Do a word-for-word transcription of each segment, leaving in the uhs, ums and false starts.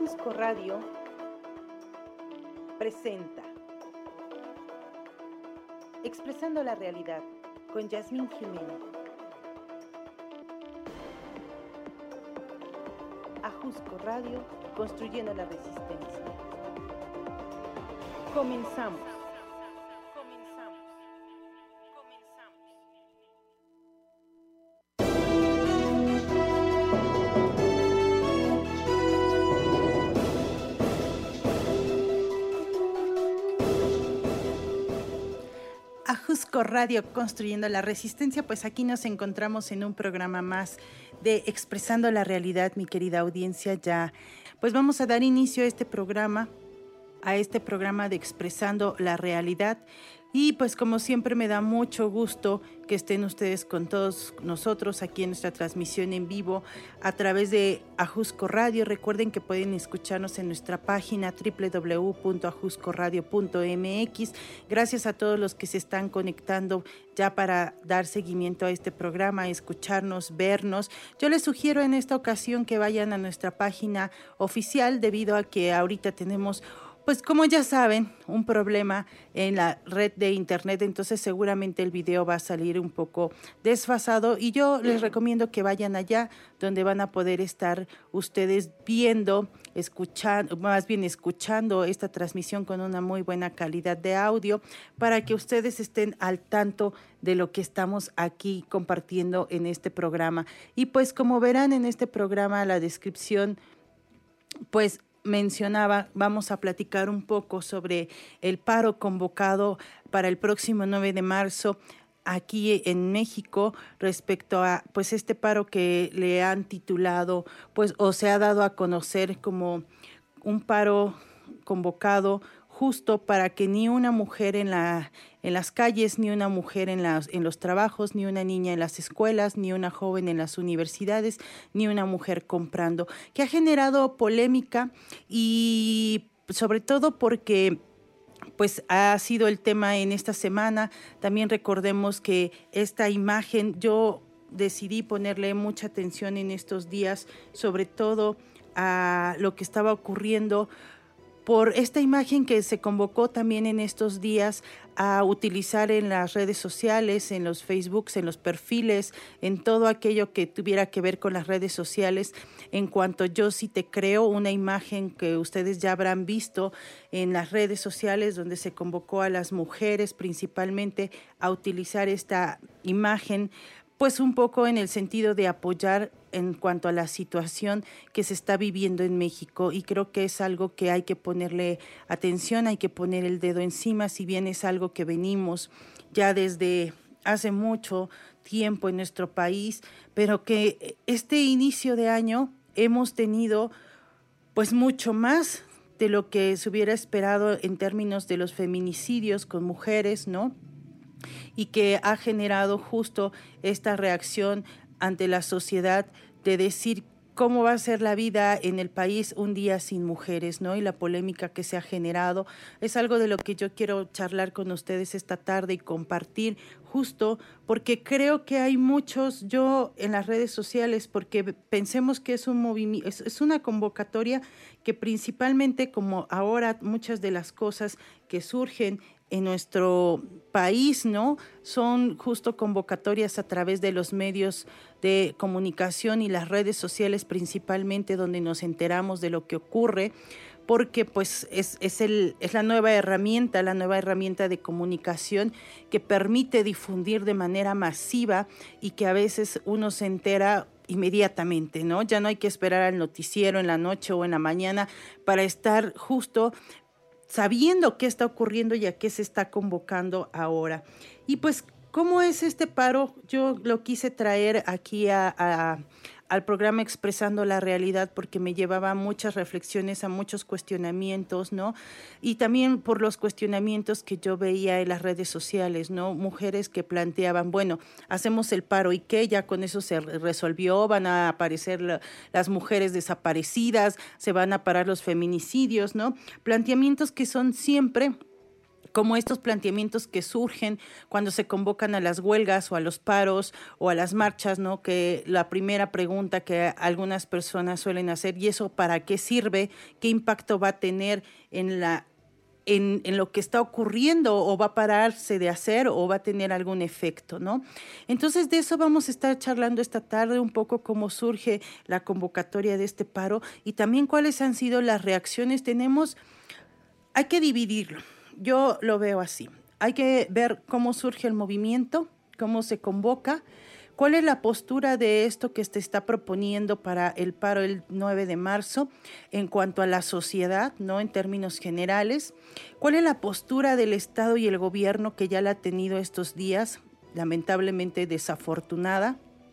Ajusco Radio presenta Expresando la Realidad con Yasmín Jiménez. Ajusco Radio, construyendo la resistencia. Comenzamos. Comenzamos. Comenzamos. Ajusco Radio, construyendo la resistencia, pues aquí nos encontramos en un programa más de Expresando la Realidad, mi querida audiencia. Ya, pues vamos a dar inicio a este programa, a este programa de Expresando la Realidad. Y pues como siempre me da mucho gusto que estén ustedes con todos nosotros aquí en nuestra transmisión en vivo a través de Ajusco Radio. Recuerden que pueden escucharnos en nuestra página doble u doble u doble u punto ajusco radio punto eme equis. Gracias a todos los que se están conectando ya para dar seguimiento a este programa, escucharnos, vernos. Yo les sugiero en esta ocasión que vayan a nuestra página oficial debido a que ahorita tenemos, pues como ya saben, un problema en la red de internet, entonces seguramente el video va a salir un poco desfasado y yo les recomiendo que vayan allá donde van a poder estar ustedes viendo, escuchando, más bien escuchando esta transmisión con una muy buena calidad de audio para que ustedes estén al tanto de lo que estamos aquí compartiendo en este programa. Y pues como verán en este programa, la descripción, pues mencionaba, vamos a platicar un poco sobre el paro convocado para el próximo nueve de marzo aquí en México respecto a pues este paro que le han titulado pues o se ha dado a conocer como un paro convocado justo para que ni una mujer en la en las calles, ni una mujer en las en los trabajos, ni una niña en las escuelas, ni una joven en las universidades, ni una mujer comprando, que ha generado polémica y sobre todo porque pues ha sido el tema en esta semana. También recordemos que esta imagen, yo decidí ponerle mucha atención en estos días, sobre todo a lo que estaba ocurriendo por esta imagen que se convocó también en estos días a utilizar en las redes sociales, en los Facebooks, en los perfiles, en todo aquello que tuviera que ver con las redes sociales. En cuanto Yo Sí Te Creo, una imagen que ustedes ya habrán visto en las redes sociales donde se convocó a las mujeres principalmente a utilizar esta imagen, pues un poco en el sentido de apoyar en cuanto a la situación que se está viviendo en México, y creo que es algo que hay que ponerle atención, hay que poner el dedo encima, si bien es algo que venimos ya desde hace mucho tiempo en nuestro país, pero que este inicio de año hemos tenido pues mucho más de lo que se hubiera esperado en términos de los feminicidios con mujeres, ¿no? Y que ha generado justo esta reacción ante la sociedad de decir cómo va a ser la vida en el país un día sin mujeres, ¿no? Y la polémica que se ha generado es algo de lo que yo quiero charlar con ustedes esta tarde y compartir, justo porque creo que hay muchos, yo en las redes sociales, porque pensemos que es un movimiento, es, es una convocatoria que principalmente, como ahora muchas de las cosas que surgen en nuestro país, ¿no? Son justo convocatorias a través de los medios de comunicación y las redes sociales principalmente, donde nos enteramos de lo que ocurre, porque pues es, es, el, es la nueva herramienta, la nueva herramienta de comunicación que permite difundir de manera masiva y que a veces uno se entera inmediatamente, ¿no? Ya no hay que esperar al noticiero en la noche o en la mañana para estar justo sabiendo qué está ocurriendo y a qué se está convocando ahora. Y pues, ¿cómo es este paro? Yo lo quise traer aquí a, a, al programa Expresando la Realidad porque me llevaba a muchas reflexiones, a muchos cuestionamientos, ¿no? Y también por los cuestionamientos que yo veía en las redes sociales, ¿no? Mujeres que planteaban, bueno, hacemos el paro y qué, ya con eso se resolvió, van a aparecer la, las mujeres desaparecidas, se van a parar los feminicidios, ¿no? Planteamientos que son siempre como estos planteamientos que surgen cuando se convocan a las huelgas o a los paros o a las marchas, ¿no? Que la primera pregunta que algunas personas suelen hacer, ¿y eso para qué sirve? ¿Qué impacto va a tener en la En, en lo que está ocurriendo, o va a pararse de hacer o va a tener algún efecto, ¿no? Entonces de eso vamos a estar charlando esta tarde, un poco cómo surge la convocatoria de este paro y también cuáles han sido las reacciones. Tenemos, hay que dividirlo, yo lo veo así, hay que ver cómo surge el movimiento, cómo se convoca, cuál es la postura de esto que se está proponiendo para el paro el nueve de marzo en cuanto a la sociedad, ¿no? En términos generales, cuál es la postura del Estado y el gobierno que ya la ha tenido estos días, lamentablemente desafortunada,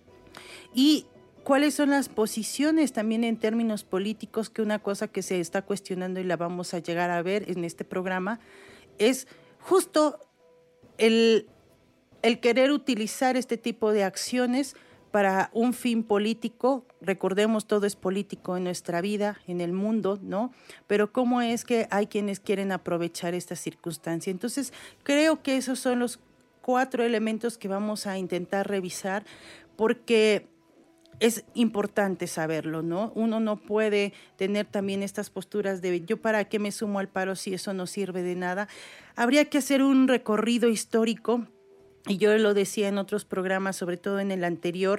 y cuáles son las posiciones también en términos políticos, que una cosa que se está cuestionando y la vamos a llegar a ver en este programa es justo el el querer utilizar este tipo de acciones para un fin político. Recordemos, todo es político en nuestra vida, en el mundo, ¿no? Pero cómo es que hay quienes quieren aprovechar esta circunstancia. Entonces, creo que esos son los cuatro elementos que vamos a intentar revisar, porque es importante saberlo, ¿no? Uno no puede tener también estas posturas de yo para qué me sumo al paro si eso no sirve de nada. Habría que hacer un recorrido histórico. Y yo lo decía en otros programas, sobre todo en el anterior,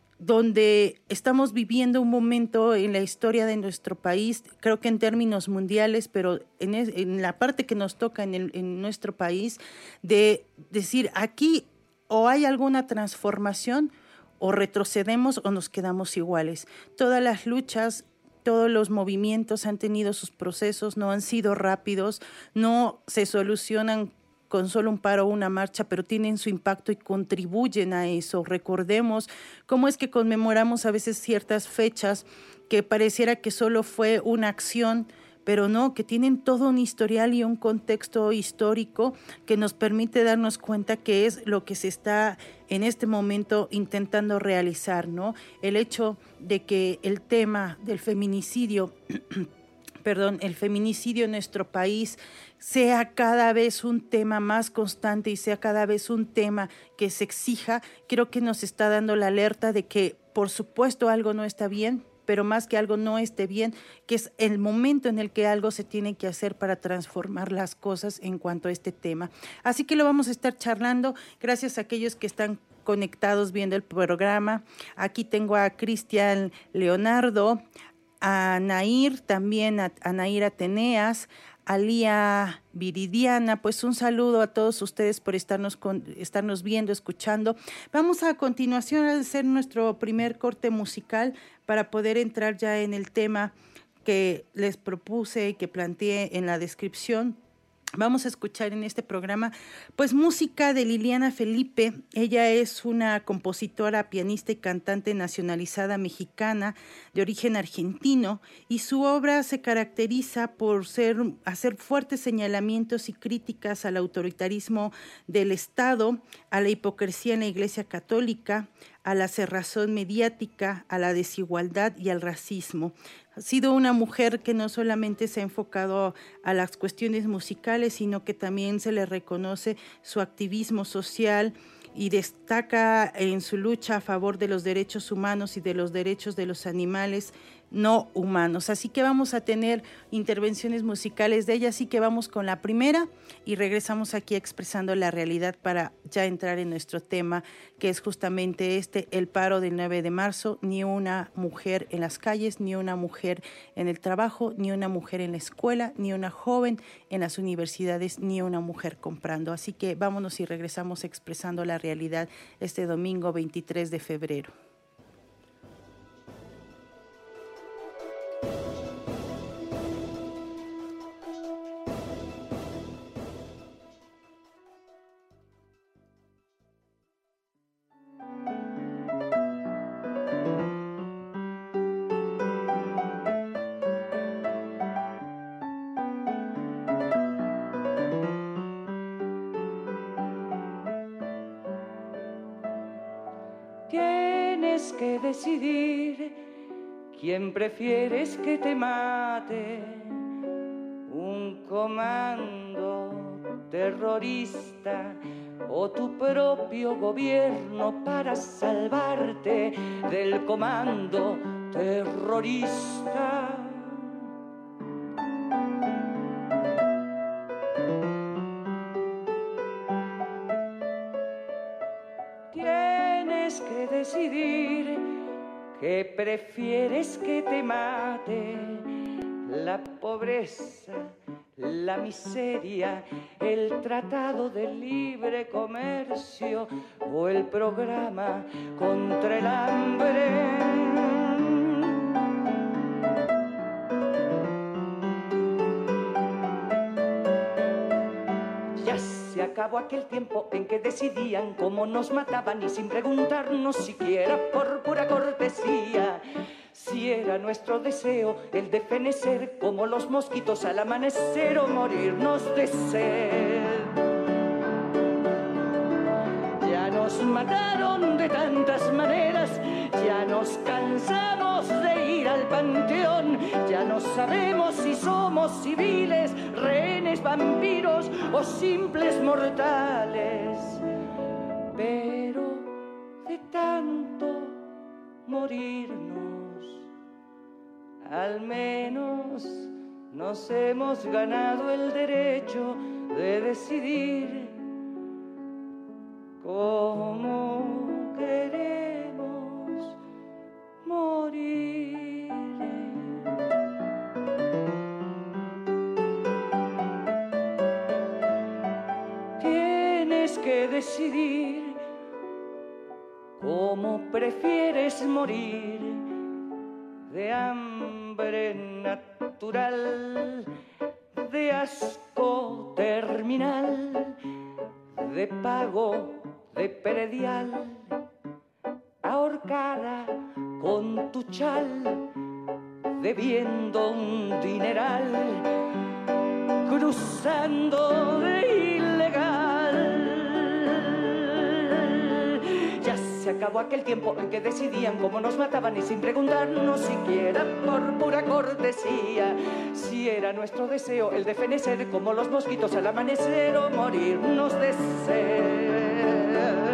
donde estamos viviendo un momento en la historia de nuestro país, creo que en términos mundiales, pero en, es, en la parte que nos toca en, el, en nuestro país, de decir aquí o hay alguna transformación o retrocedemos o nos quedamos iguales. Todas las luchas, todos los movimientos han tenido sus procesos, no han sido rápidos, no se solucionan con solo un paro o una marcha, pero tienen su impacto y contribuyen a eso. Recordemos cómo es que conmemoramos a veces ciertas fechas que pareciera que solo fue una acción, pero no, que tienen todo un historial y un contexto histórico que nos permite darnos cuenta que es lo que se está en este momento intentando realizar, ¿no? El hecho de que el tema del feminicidio perdón, el feminicidio en nuestro país sea cada vez un tema más constante y sea cada vez un tema que se exija, creo que nos está dando la alerta de que, por supuesto, algo no está bien, pero más que algo no esté bien, que es el momento en el que algo se tiene que hacer para transformar las cosas en cuanto a este tema. Así que lo vamos a estar charlando, gracias a aquellos que están conectados viendo el programa. Aquí tengo a Cristian Leonardo, a Nair, también a, a Nair Ateneas, a Lía Viridiana. Pues un saludo a todos ustedes por estarnos, con, estarnos viendo, escuchando. Vamos a continuación a hacer nuestro primer corte musical para poder entrar ya en el tema que les propuse y que planteé en la descripción. Vamos a escuchar en este programa pues música de Liliana Felipe. Ella es una compositora, pianista y cantante nacionalizada mexicana de origen argentino, y su obra se caracteriza por ser, hacer fuertes señalamientos y críticas al autoritarismo del Estado, a la hipocresía en la Iglesia Católica, a la cerrazón mediática, a la desigualdad y al racismo. Ha sido una mujer que no solamente se ha enfocado a las cuestiones musicales, sino que también se le reconoce su activismo social y destaca en su lucha a favor de los derechos humanos y de los derechos de los animales no humanos. Así que vamos a tener intervenciones musicales de ella, así que vamos con la primera y regresamos aquí expresando la realidad para ya entrar en nuestro tema, que es justamente este, el paro del nueve de marzo. Ni una mujer en las calles, ni una mujer en el trabajo, ni una mujer en la escuela, ni una joven en las universidades, ni una mujer comprando. Así que vámonos y regresamos expresando la realidad este domingo veintitrés de febrero. Tienes que decidir quién prefieres que te mate, un comando terrorista, o tu propio gobierno para salvarte del comando terrorista. Tienes que decidir que prefieres que te mate la pobreza, la miseria, el tratado de libre comercio o el programa contra el hambre. Ya se acabó aquel tiempo en que decidían cómo nos mataban y sin preguntarnos siquiera por pura cortesía si era nuestro deseo el de fenecer como los mosquitos al amanecer o morirnos de sed. Ya nos mataron de tantas maneras, ya nos cansamos de ir al panteón, ya no sabemos si somos civiles, rehenes, vampiros o simples mortales. Pero de tanto morirnos, al menos nos hemos ganado el derecho de decidir cómo queremos morir. Tienes que decidir cómo prefieres morir, de hambre natural, de asco terminal, de pago de predial, ahorcada con tu chal, debiendo un dineral, cruzando de ilegal. Ya se acabó aquel tiempo en que decidían cómo nos mataban y sin preguntarnos siquiera por pura cortesía si era nuestro deseo el de fenecer como los mosquitos al amanecer o morirnos de sed.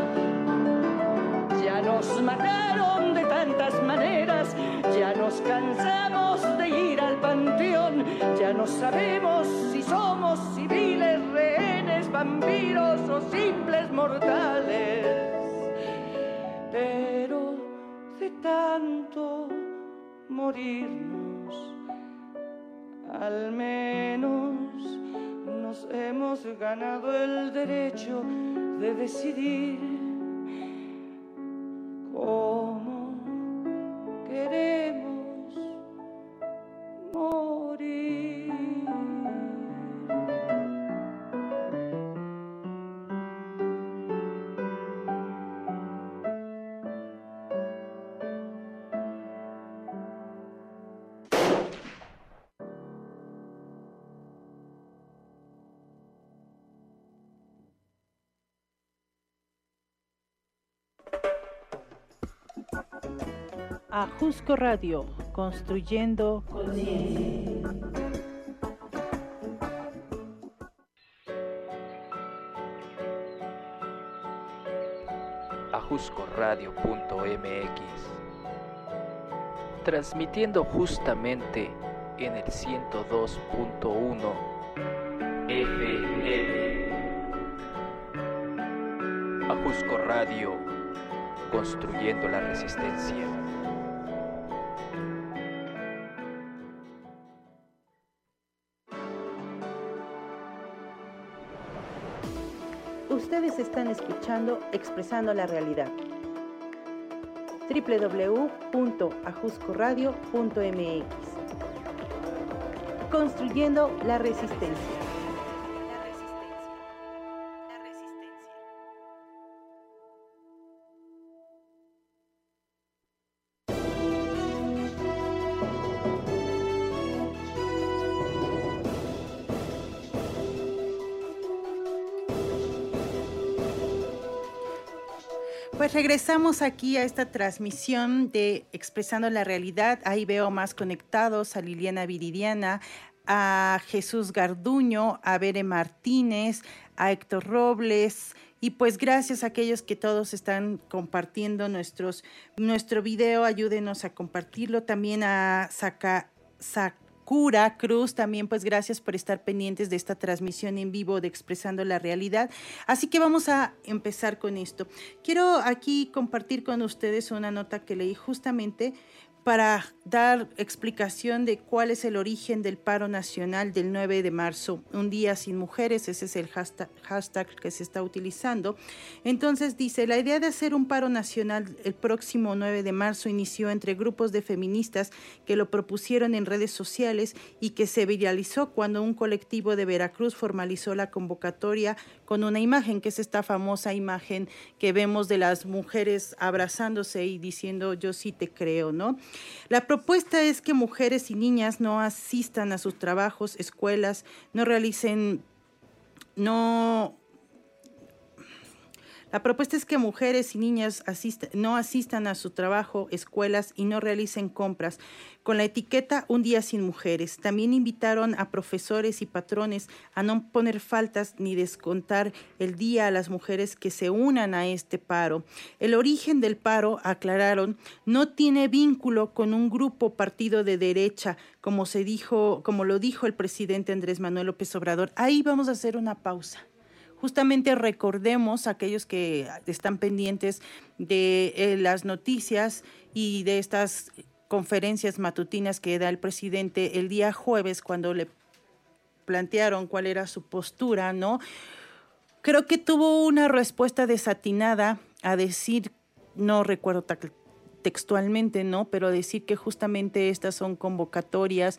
Ya nos mataron de tantas maneras, ya nos cansamos de ir al panteón, ya no sabemos si somos civiles, rehenes, vampiros o simples mortales. Pero de tanto morirnos, al menos nos hemos ganado el derecho de decidir cómo queremos morir. Ajusco Radio, construyendo conciencia. ajusco radio punto m x, transmitiendo justamente en el ciento dos punto uno F M. Ajusco Radio, construyendo la resistencia. Ustedes están escuchando Expresando la Realidad. doble u doble u doble u punto ajusco radio punto m x. Construyendo la resistencia. Pues regresamos aquí a esta transmisión de Expresando la Realidad. Ahí veo más conectados a Liliana Viridiana, a Jesús Garduño, a Bere Martínez, a Héctor Robles, y pues gracias a aquellos que todos están compartiendo nuestros, nuestro video, ayúdenos a compartirlo, también a Saca, Sakura Cruz, también pues gracias por estar pendientes de esta transmisión en vivo de Expresando la Realidad. Así que vamos a empezar con esto. Quiero aquí compartir con ustedes una nota que leí justamente para dar explicación de cuál es el origen del paro nacional del nueve de marzo, un día sin mujeres, ese es el hashtag, hashtag que se está utilizando. Entonces dice, la idea de hacer un paro nacional el próximo nueve de marzo inició entre grupos de feministas que lo propusieron en redes sociales y que se viralizó cuando un colectivo de Veracruz formalizó la convocatoria con una imagen, que es esta famosa imagen que vemos de las mujeres abrazándose y diciendo yo sí te creo, ¿no? La propuesta es que mujeres y niñas no asistan a sus trabajos, escuelas, no realicen, no... La propuesta es que mujeres y niñas asist, no asistan a su trabajo, escuelas y no realicen compras, con la etiqueta Un día sin mujeres. También invitaron a profesores y patrones a no poner faltas ni descontar el día a las mujeres que se unan a este paro. El origen del paro, aclararon, no tiene vínculo con un grupo partido de derecha, como se dijo, como lo dijo el presidente Andrés Manuel López Obrador. Ahí vamos a hacer una pausa. Justamente recordemos a aquellos que están pendientes de eh, las noticias y de estas conferencias matutinas que da el presidente el día jueves cuando le plantearon cuál era su postura, ¿no? Creo que tuvo una respuesta desatinada a decir, no recuerdo textualmente, ¿no? Pero decir que justamente estas son convocatorias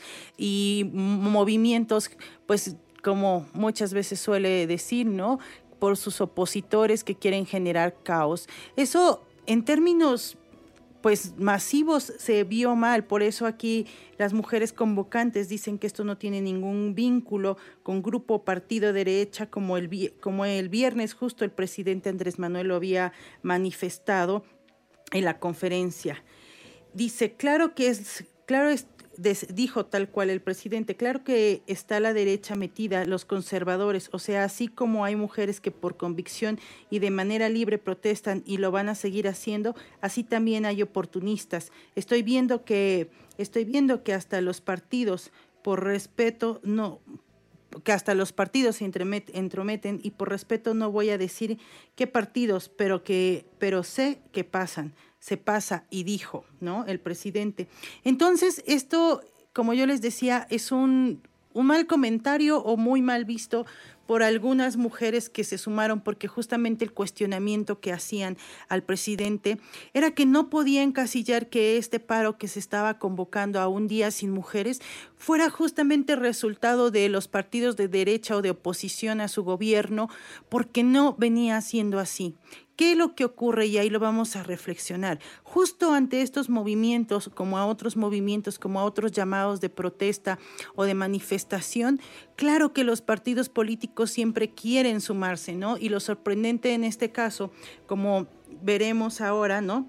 y movimientos, pues, como muchas veces suele decir, ¿no? Por sus opositores que quieren generar caos. Eso en términos pues masivos se vio mal, por eso aquí las mujeres convocantes dicen que esto no tiene ningún vínculo con grupo partido derecha, como el, como el viernes justo el presidente Andrés Manuel lo había manifestado en la conferencia. Dice, claro que es, claro es, dijo tal cual el presidente, claro que está la derecha metida, los conservadores, o sea, así como hay mujeres que por convicción y de manera libre protestan y lo van a seguir haciendo, así también hay oportunistas. Estoy viendo que, estoy viendo que hasta los partidos, por respeto, no, que hasta los partidos se entrometen y por respeto no voy a decir qué partidos, pero que, pero sé que pasan. Se pasa y dijo, ¿no? El presidente. Entonces, esto, como yo les decía, es un, un mal comentario o muy mal visto por algunas mujeres que se sumaron, porque justamente el cuestionamiento que hacían al presidente era que no podía encasillar que este paro que se estaba convocando a un día sin mujeres fuera justamente resultado de los partidos de derecha o de oposición a su gobierno, porque no venía siendo así. ¿Qué es lo que ocurre? Y ahí lo vamos a reflexionar. Justo ante estos movimientos, como a otros movimientos, como a otros llamados de protesta o de manifestación, claro que los partidos políticos siempre quieren sumarse, ¿no? Y lo sorprendente en este caso, como veremos ahora, ¿no?,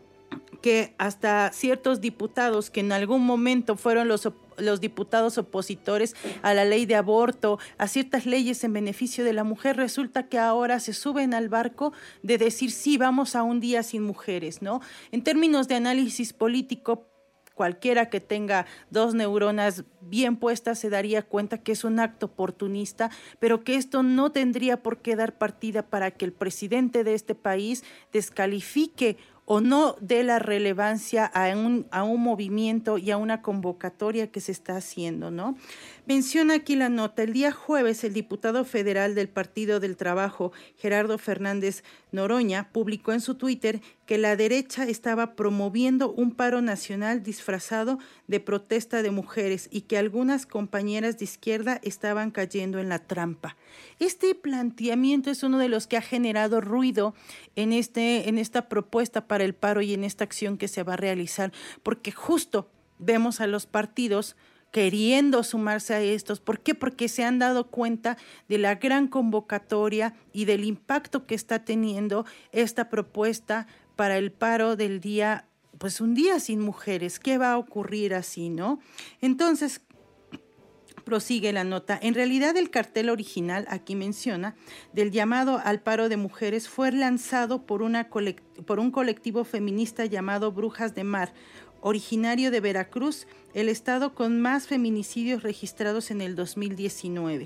que hasta ciertos diputados que en algún momento fueron los los diputados opositores a la ley de aborto, a ciertas leyes en beneficio de la mujer, resulta que ahora se suben al barco de decir sí, vamos a un día sin mujeres, ¿no? En términos de análisis político, cualquiera que tenga dos neuronas bien puestas se daría cuenta que es un acto oportunista, pero que esto no tendría por qué dar partida para que el presidente de este país descalifique o no dé la relevancia a un, a un movimiento y a una convocatoria que se está haciendo, ¿no? Menciona aquí la nota, el día jueves el diputado federal del Partido del Trabajo, Gerardo Fernández Noroña, publicó en su Twitter que la derecha estaba promoviendo un paro nacional disfrazado de protesta de mujeres y que algunas compañeras de izquierda estaban cayendo en la trampa. Este planteamiento es uno de los que ha generado ruido en, este, en esta propuesta para el paro y en esta acción que se va a realizar, porque justo vemos a los partidos queriendo sumarse a estos. ¿Por qué? Porque se han dado cuenta de la gran convocatoria y del impacto que está teniendo esta propuesta para el paro del día, pues un día sin mujeres. ¿Qué va a ocurrir así, no? Entonces, Prosigue la nota. En realidad, el cartel original, aquí menciona, del llamado al paro de mujeres fue lanzado por, una colect- por un colectivo feminista llamado Brujas de Mar, originario de Veracruz, el estado con más feminicidios registrados en el dos mil diecinueve.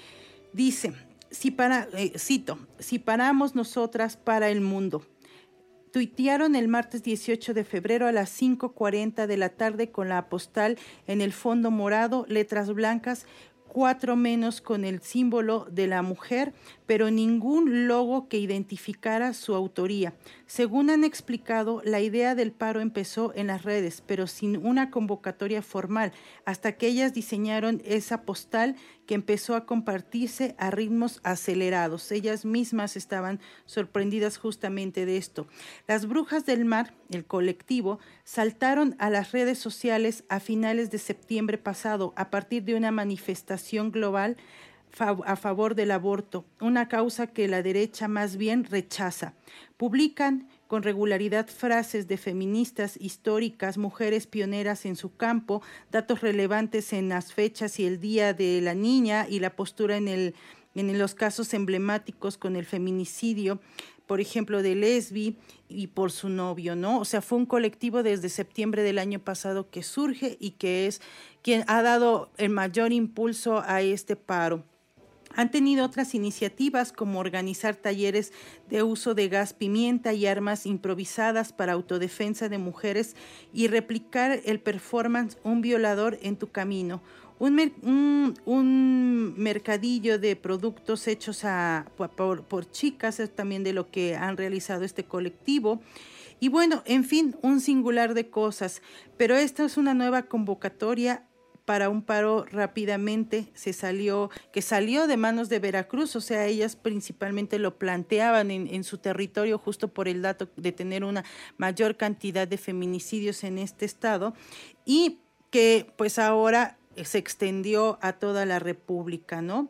Dice, si para, eh, cito, si paramos nosotras, para el mundo. Tuitearon el martes dieciocho de febrero a las cinco cuarenta de la tarde con la postal en el fondo morado, letras blancas, cuatro menos con el símbolo de la mujer, pero ningún logo que identificara su autoría. Según han explicado, la idea del paro empezó en las redes, pero sin una convocatoria formal, hasta que ellas diseñaron esa postal que empezó a compartirse a ritmos acelerados. Ellas mismas estaban sorprendidas justamente de esto. Las Brujas del Mar, el colectivo, saltaron a las redes sociales a finales de septiembre pasado a partir de una manifestación global a favor del aborto, una causa que la derecha más bien rechaza. Publican con regularidad frases de feministas históricas, mujeres pioneras en su campo, datos relevantes en las fechas y el Día de la Niña y la postura en, el, en los casos emblemáticos con el feminicidio, por ejemplo, de Lesbi y por su novio, ¿no? O sea, fue un colectivo desde septiembre del año pasado que surge y que es quien ha dado el mayor impulso a este paro. Han tenido otras iniciativas como organizar talleres de uso de gas pimienta y armas improvisadas para autodefensa de mujeres y replicar el performance Un violador en tu camino, un, mer- un, un mercadillo de productos hechos a, por, por chicas, es también de lo que han realizado este colectivo. Y bueno, en fin, un singular de cosas, pero esta es una nueva convocatoria para un paro rápidamente se salió, que salió de manos de Veracruz, o sea, ellas principalmente lo planteaban en, en su territorio justo por el dato de tener una mayor cantidad de feminicidios en este estado y que pues ahora se extendió a toda la República, ¿no?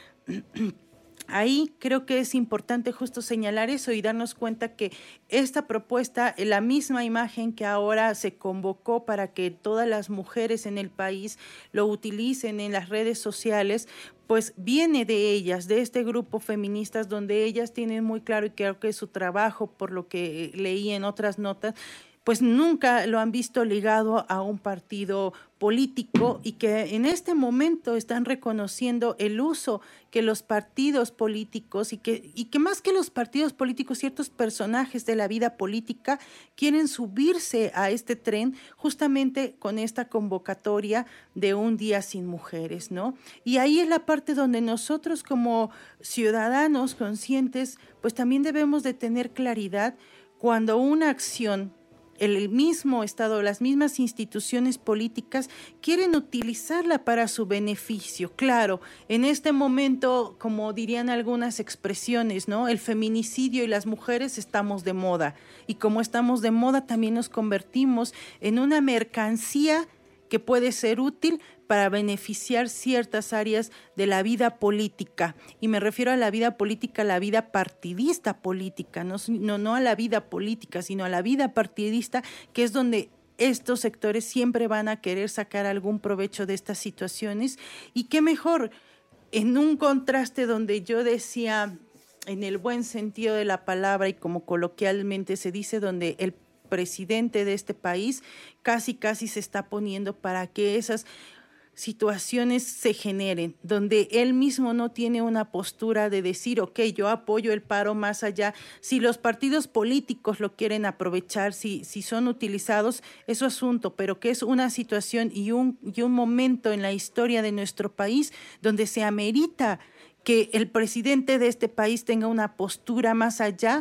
Ahí creo que es importante justo señalar eso y darnos cuenta que esta propuesta, la misma imagen que ahora se convocó para que todas las mujeres en el país lo utilicen en las redes sociales, pues viene de ellas, de este grupo feministas donde ellas tienen muy claro y creo que su trabajo, por lo que leí en otras notas, pues nunca lo han visto ligado a un partido político y que en este momento están reconociendo el uso que los partidos políticos y que, y que más que los partidos políticos, ciertos personajes de la vida política quieren subirse a este tren justamente con esta convocatoria de un día sin mujeres, ¿no? Y ahí es la parte donde nosotros como ciudadanos conscientes, pues también debemos de tener claridad cuando una acción el mismo Estado, las mismas instituciones políticas quieren utilizarla para su beneficio. Claro, en este momento, como dirían algunas expresiones, ¿no? El feminicidio y las mujeres estamos de moda. Y como estamos de moda, también nos convertimos en una mercancía que puede ser útil para beneficiar ciertas áreas de la vida política. Y me refiero a la vida política, a la vida partidista política, no, no, no a la vida política, sino a la vida partidista, que es donde estos sectores siempre van a querer sacar algún provecho de estas situaciones. Y qué mejor, en un contraste donde yo decía, en el buen sentido de la palabra y como coloquialmente se dice, donde el presidente de este país casi casi se está poniendo para que esas situaciones se generen, donde él mismo no tiene una postura de decir, ok, yo apoyo el paro más allá, si los partidos políticos lo quieren aprovechar, si, si son utilizados, es su asunto, pero que es una situación y un, y un momento en la historia de nuestro país donde se amerita que el presidente de este país tenga una postura más allá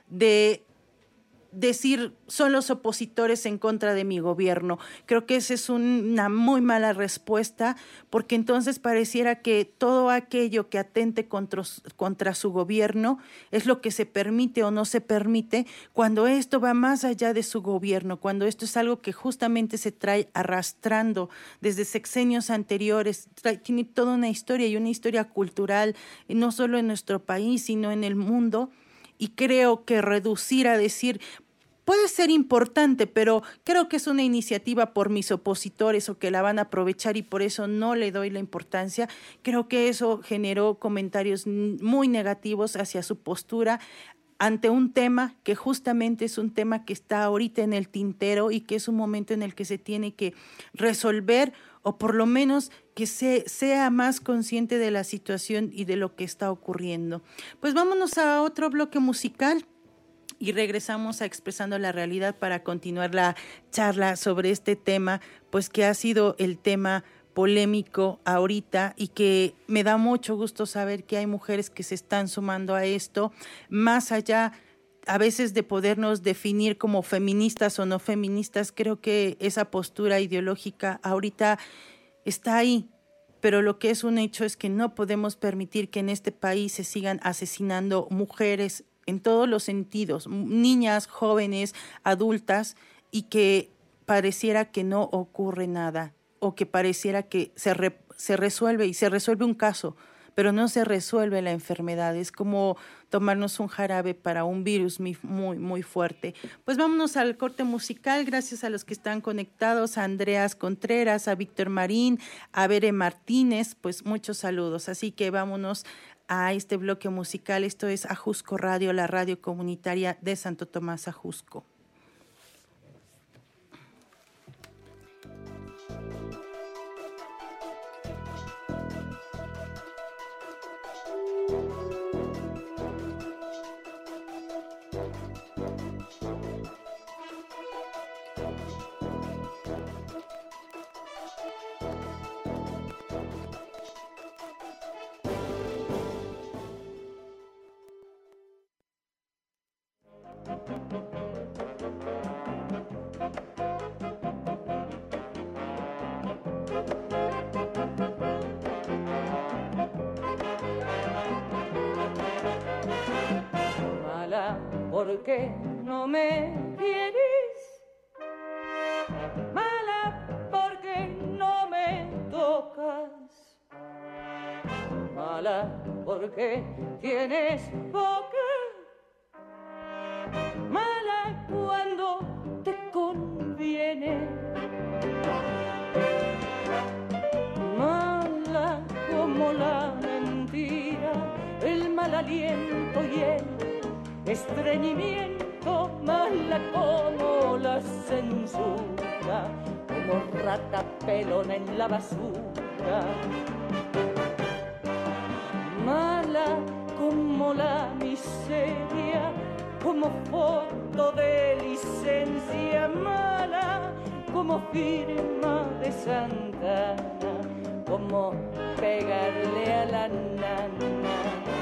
de decir son los opositores en contra de mi gobierno. Creo que esa es una muy mala respuesta, porque entonces pareciera que todo aquello que atente contra, contra su gobierno es lo que se permite o no se permite, cuando esto va más allá de su gobierno, cuando esto es algo que justamente se trae arrastrando desde sexenios anteriores, trae, tiene toda una historia y una historia cultural, no solo en nuestro país, sino en el mundo, y creo que reducir a decir puede ser importante, pero creo que es una iniciativa por mis opositores o que la van a aprovechar y por eso no le doy la importancia. Creo que eso generó comentarios muy negativos hacia su postura ante un tema que justamente es un tema que está ahorita en el tintero y que es un momento en el que se tiene que resolver, o por lo menos que se, sea más consciente de la situación y de lo que está ocurriendo. Pues vámonos a otro bloque musical y regresamos a Expresando la Realidad para continuar la charla sobre este tema, pues que ha sido el tema polémico ahorita y que me da mucho gusto saber que hay mujeres que se están sumando a esto, más allá a veces de podernos definir como feministas o no feministas. Creo que esa postura ideológica ahorita está ahí, pero lo que es un hecho es que no podemos permitir que en este país se sigan asesinando mujeres en todos los sentidos, niñas, jóvenes, adultas, y que pareciera que no ocurre nada, o que pareciera que se, re, se resuelve y se resuelve un caso, pero no se resuelve la enfermedad. Es como tomarnos un jarabe para un virus muy, muy, muy fuerte. Pues vámonos al corte musical. Gracias a los que están conectados, a Andreas Contreras, a Víctor Marín, a Bere Martínez, pues muchos saludos. Así que vámonos a este bloque musical. Esto es Ajusco Radio, la radio comunitaria de Santo Tomás Ajusco. Mala, porque no me quieres. Mala, porque no me tocas. Mala, porque tienes boca. Mala cuando te conviene. Mala como la mentira, el mal aliento y el estreñimiento. Mala como la censura, como rata pelona en la basura. Mala como la miseria, como foto de licencia. Mala como firma de Santana, como pegarle a la nana.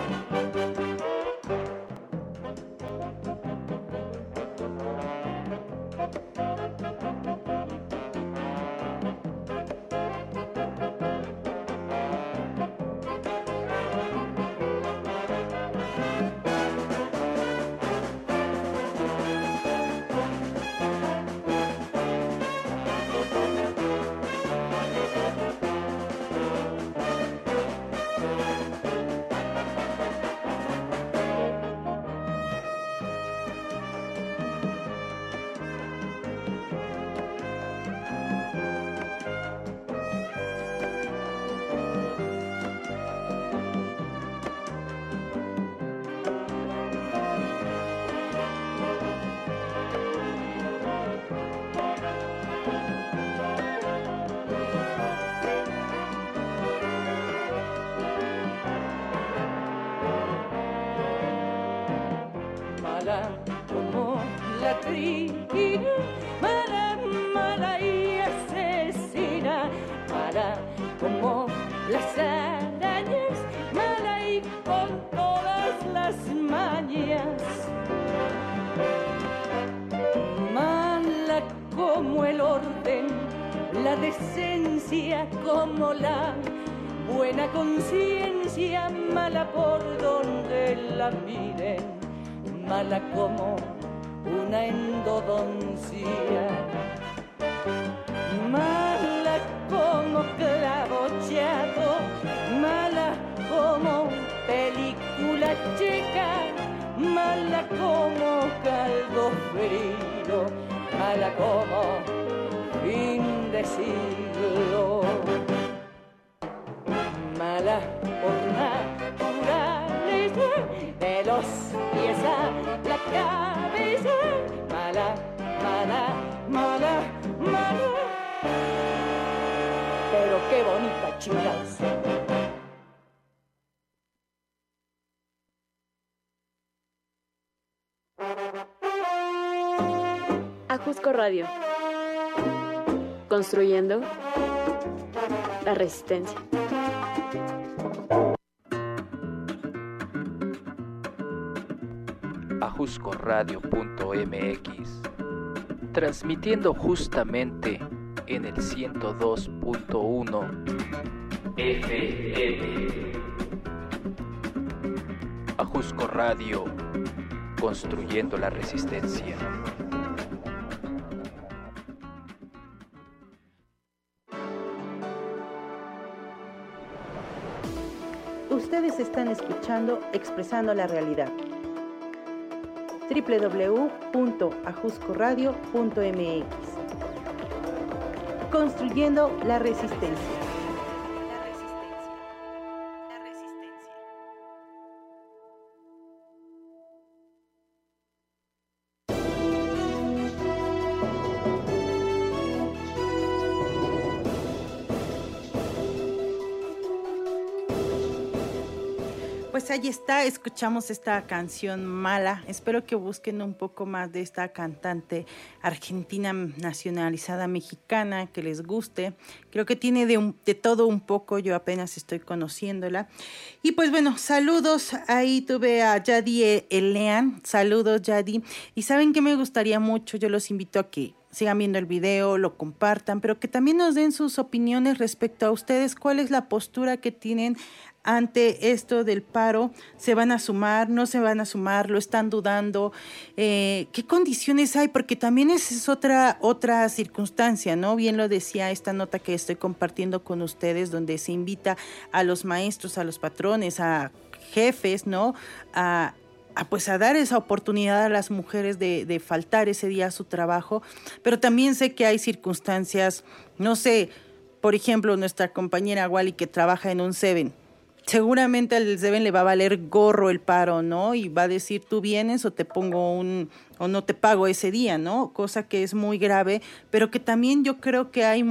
Como la trina, mala, mala y asesina. Mala como las arañas, mala y con todas las mañas. Mala como el orden, la decencia, como la buena conciencia. Mala por donde la miren, mala como una endodoncia. Mala como clavo chato, mala como película checa, mala como caldo frío. mala como fin de siglo, mala por naturaleza, de los pies a la cabeza, mala, mala, mala, mala, pero qué bonita chingados. Ajusco Radio, construyendo la resistencia. ajusco radio punto m x, transmitiendo justamente en el ciento dos punto uno F M. Ajusco Radio, construyendo la resistencia. Ustedes están escuchando Expresando la Realidad. doble u doble u doble u punto ajusco radio punto m x. Construyendo la resistencia. Pues ahí está, escuchamos esta canción Mala. Espero que busquen un poco más de esta cantante argentina nacionalizada mexicana, que les guste. Creo que tiene de, un, de todo un poco, yo apenas estoy conociéndola. Y pues bueno, saludos, ahí tuve a Yadi Elean, saludos Yadi. Y ¿saben qué me gustaría mucho? Yo los invito a que sigan viendo el video, lo compartan, pero que también nos den sus opiniones respecto a ustedes, cuál es la postura que tienen ante esto del paro. ¿Se van a sumar? ¿No se van a sumar? ¿Lo están dudando? Eh, ¿Qué condiciones hay? Porque también esa es otra, otra circunstancia, ¿no? Bien lo decía esta nota que estoy compartiendo con ustedes, donde se invita a los maestros, a los patrones, a jefes, ¿no? A A, pues a dar esa oportunidad a las mujeres de, de faltar ese día a su trabajo, pero también sé que hay circunstancias, no sé, por ejemplo, nuestra compañera Wally que trabaja en un Seven, seguramente al Seven le va a valer gorro el paro, ¿no? Y va a decir, tú vienes o te pongo un, o no te pago ese día, ¿no? Cosa que es muy grave, pero que también yo creo que hay,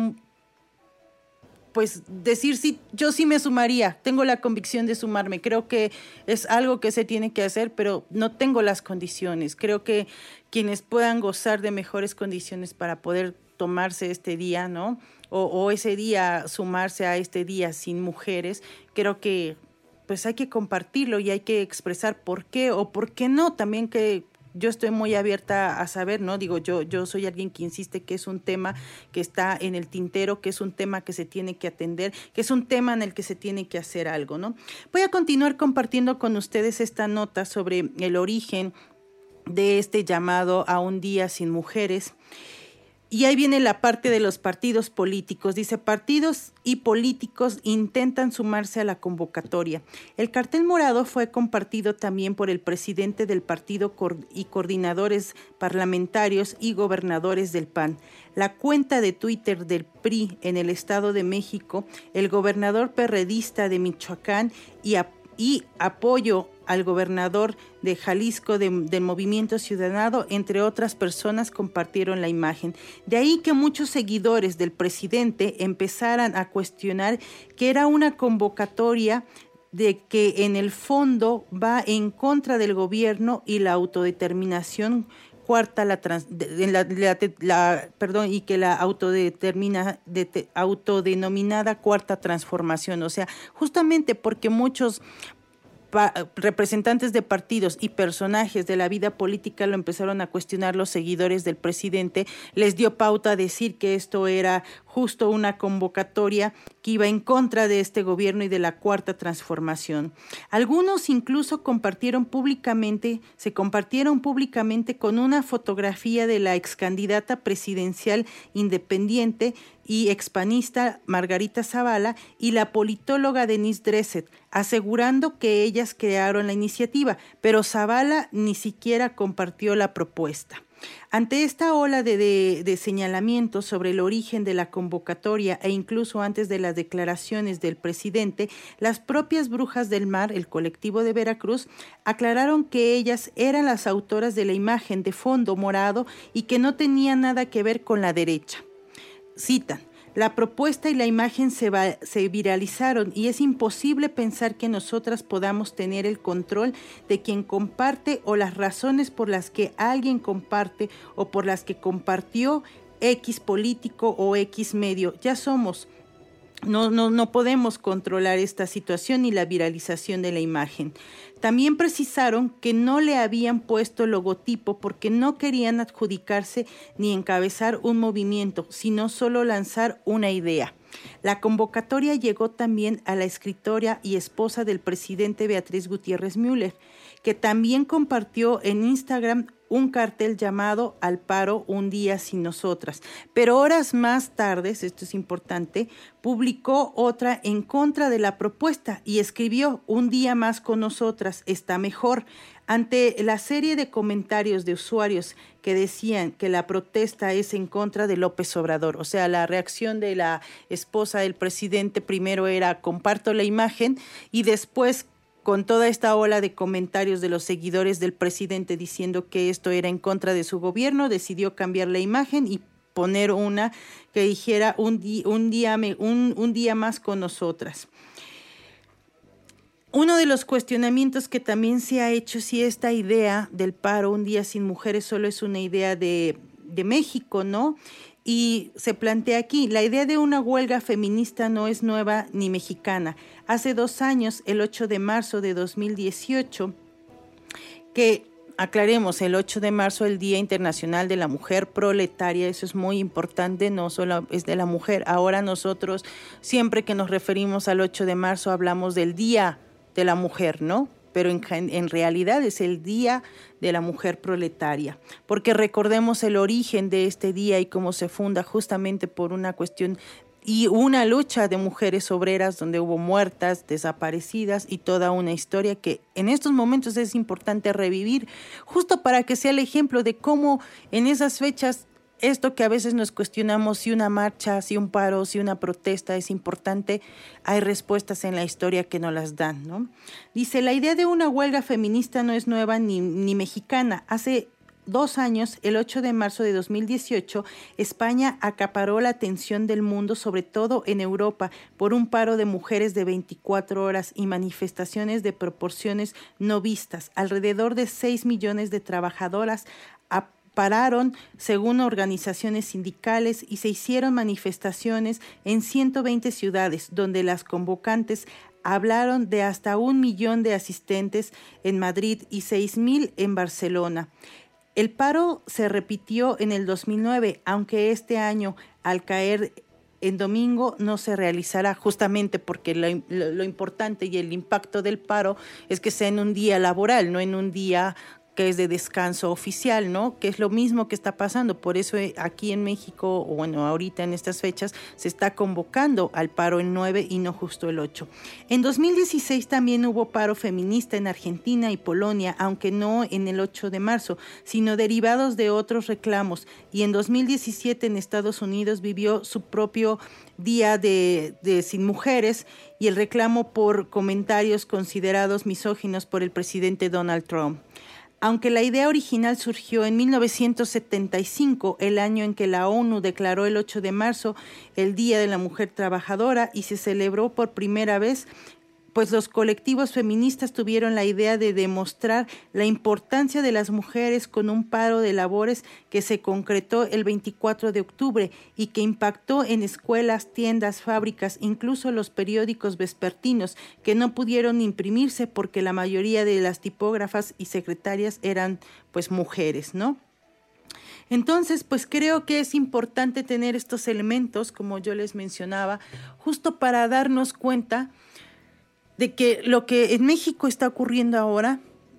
pues decir, sí, yo sí me sumaría, tengo la convicción de sumarme, creo que es algo que se tiene que hacer, pero no tengo las condiciones. Creo que quienes puedan gozar de mejores condiciones para poder tomarse este día, ¿no? O, o ese día, sumarse a este día sin mujeres, creo que pues hay que compartirlo y hay que expresar por qué o por qué no, también que yo estoy muy abierta a saber, ¿no? Digo, yo, yo soy alguien que insiste que es un tema que está en el tintero, que es un tema que se tiene que atender, que es un tema en el que se tiene que hacer algo, ¿no? Voy a continuar compartiendo con ustedes esta nota sobre el origen de este llamado a un día sin mujeres. Y ahí viene la parte de los partidos políticos. Dice, partidos y políticos intentan sumarse a la convocatoria. El cartel morado fue compartido también por el presidente del partido y coordinadores parlamentarios y gobernadores del P A N. La cuenta de Twitter del P R I en el Estado de México, el gobernador perredista de Michoacán y, a, y apoyo al gobernador de Jalisco de, del Movimiento Ciudadano, entre otras personas, compartieron la imagen. De ahí que muchos seguidores del presidente empezaran a cuestionar que era una convocatoria de que en el fondo va en contra del gobierno y la autodeterminación cuarta, la, trans, la, la, la perdón, y que la autodetermina, de, autodenominada cuarta transformación. O sea, justamente porque muchos representantes de partidos y personajes de la vida política lo empezaron a cuestionar, los seguidores del presidente les dio pauta a decir que esto era justo una convocatoria que iba en contra de este gobierno y de la cuarta transformación. Algunos incluso compartieron públicamente, se compartieron públicamente con una fotografía de la excandidata presidencial independiente y expanista Margarita Zavala y la politóloga Denise Dresser, asegurando que ellas crearon la iniciativa, pero Zavala ni siquiera compartió la propuesta. Ante esta ola de, de, de señalamientos sobre el origen de la convocatoria e incluso antes de las declaraciones del presidente, las propias Brujas del Mar, el colectivo de Veracruz, aclararon que ellas eran las autoras de la imagen de fondo morado y que no tenía nada que ver con la derecha. Citan: la propuesta y la imagen se, va, se viralizaron y es imposible pensar que nosotras podamos tener el control de quien comparte o las razones por las que alguien comparte o por las que compartió X político o X medio. Ya somos, no, no, no podemos controlar esta situación y la viralización de la imagen. También precisaron que no le habían puesto logotipo porque no querían adjudicarse ni encabezar un movimiento, sino solo lanzar una idea. La convocatoria llegó también a la escritora y esposa del presidente Beatriz Gutiérrez Müller, que también compartió en Instagram un cartel llamado Al paro, un día sin nosotras. Pero horas más tarde, esto es importante, publicó otra en contra de la propuesta y escribió: un día más con nosotras, está mejor. Ante la serie de comentarios de usuarios que decían que la protesta es en contra de López Obrador, o sea, la reacción de la esposa del presidente primero era comparto la imagen y después, con toda esta ola de comentarios de los seguidores del presidente diciendo que esto era en contra de su gobierno, decidió cambiar la imagen y poner una que dijera un, di- un, día, me- un, un día más con nosotras. Uno de los cuestionamientos que también se ha hecho es si esta idea del paro, un día sin mujeres, solo es una idea de, de México, ¿no? Y se plantea aquí, la idea de una huelga feminista no es nueva ni mexicana. Hace dos años, el ocho de marzo de dos mil dieciocho, que aclaremos, el ocho de marzo, el Día Internacional de la Mujer Proletaria, eso es muy importante, no solo es de la mujer. Ahora nosotros, siempre que nos referimos al ocho de marzo, hablamos del Día de la Mujer, ¿no? Pero en, en realidad es el Día de la Mujer Proletaria, porque recordemos el origen de este día y cómo se funda justamente por una cuestión y una lucha de mujeres obreras donde hubo muertas, desaparecidas y toda una historia que en estos momentos es importante revivir, justo para que sea el ejemplo de cómo en esas fechas esto que a veces nos cuestionamos, si una marcha, si un paro, si una protesta es importante, hay respuestas en la historia que nos las dan, ¿no? Dice, la idea de una huelga feminista no es nueva ni, ni mexicana. Hace dos años, el ocho de marzo de dos mil dieciocho, España acaparó la atención del mundo, sobre todo en Europa, por un paro de mujeres de veinticuatro horas y manifestaciones de proporciones no vistas. Alrededor de seis millones de trabajadoras a pararon según organizaciones sindicales y se hicieron manifestaciones en ciento veinte ciudades, donde las convocantes hablaron de hasta un millón de asistentes en Madrid y seis mil en Barcelona. El paro se repitió en el dos mil nueve, aunque este año, al caer en domingo, no se realizará, justamente porque lo, lo, lo importante y el impacto del paro es que sea en un día laboral, no en un día que es de descanso oficial, ¿no? Que es lo mismo que está pasando. Por eso aquí en México, o bueno, ahorita en estas fechas, se está convocando al paro el nueve y no justo el ocho. En dos mil dieciséis también hubo paro feminista en Argentina y Polonia, aunque no en el ocho de marzo, sino derivados de otros reclamos. Y en dos mil diecisiete en Estados Unidos vivió su propio Día de, de Sin Mujeres y el reclamo por comentarios considerados misóginos por el presidente Donald Trump. Aunque la idea original surgió en mil novecientos setenta y cinco, el año en que la ONU declaró el ocho de marzo el Día de la Mujer Trabajadora y se celebró por primera vez, pues los colectivos feministas tuvieron la idea de demostrar la importancia de las mujeres con un paro de labores que se concretó el veinticuatro de octubre y que impactó en escuelas, tiendas, fábricas, incluso los periódicos vespertinos, que no pudieron imprimirse porque la mayoría de las tipógrafas y secretarias eran pues mujeres, ¿no? Entonces, pues creo que es importante tener estos elementos, como yo les mencionaba, justo para darnos cuenta de que lo que en México está ocurriendo ahora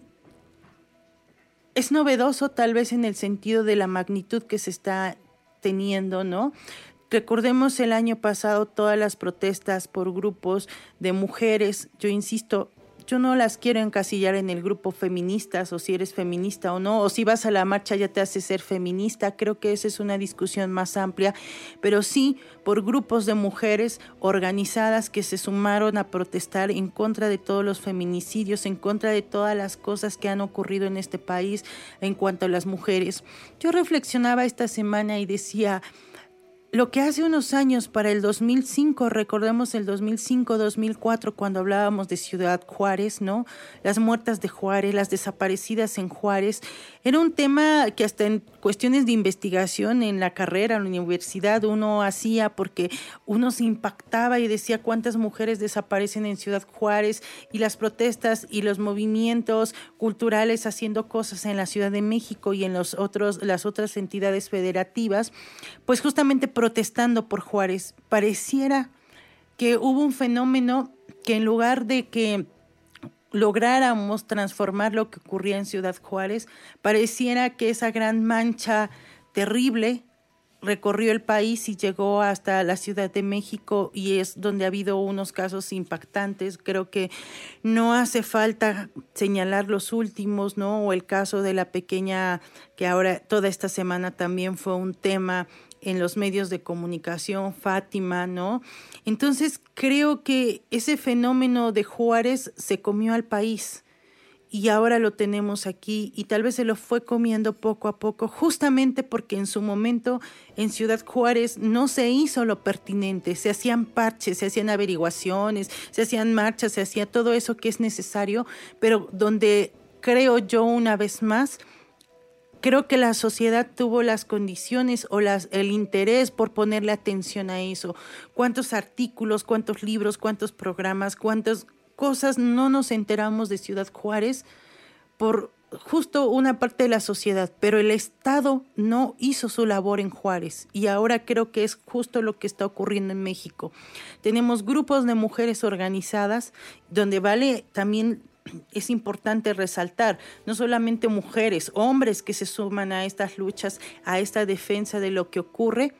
es novedoso, tal vez en el sentido de la magnitud que se está teniendo, ¿no? Recordemos el año pasado todas las protestas por grupos de mujeres. Yo insisto, yo no las quiero encasillar en el grupo feministas, o si eres feminista o no, o si vas a la marcha ya te hace ser feminista. Creo que esa es una discusión más amplia, pero sí por grupos de mujeres organizadas que se sumaron a protestar en contra de todos los feminicidios, en contra de todas las cosas que han ocurrido en este país en cuanto a las mujeres. Yo reflexionaba esta semana y decía, lo que hace unos años, para el dos mil cinco, recordemos el dos mil cinco, dos mil cuatro, cuando hablábamos de Ciudad Juárez, ¿no? Las muertas de Juárez, las desaparecidas en Juárez, era un tema que hasta en cuestiones de investigación en la carrera, en la universidad, uno hacía porque uno se impactaba y decía cuántas mujeres desaparecen en Ciudad Juárez, y las protestas y los movimientos culturales haciendo cosas en la Ciudad de México y en los otros, las otras entidades federativas, pues justamente protestando por Juárez. Pareciera que hubo un fenómeno que en lugar de que lográramos transformar lo que ocurría en Ciudad Juárez, pareciera que esa gran mancha terrible recorrió el país y llegó hasta la Ciudad de México, y es donde ha habido unos casos impactantes. Creo que no hace falta señalar los últimos, ¿no? O el caso de la pequeña, que ahora toda esta semana también fue un tema en los medios de comunicación, Fátima, ¿no? Entonces creo que ese fenómeno de Juárez se comió al país y ahora lo tenemos aquí, y tal vez se lo fue comiendo poco a poco, justamente porque en su momento en Ciudad Juárez no se hizo lo pertinente, se hacían parches, se hacían averiguaciones, se hacían marchas, se hacía todo eso que es necesario, pero donde creo yo una vez más, creo que la sociedad tuvo las condiciones o las, el interés por ponerle atención a eso. ¿Cuántos artículos, cuántos libros, cuántos programas, cuántas cosas no nos enteramos de Ciudad Juárez por justo una parte de la sociedad? Pero el Estado no hizo su labor en Juárez, y ahora creo que es justo lo que está ocurriendo en México. Tenemos grupos de mujeres organizadas donde vale también... Es importante resaltar, no solamente mujeres, hombres que se suman a estas luchas, a esta defensa de lo que ocurre,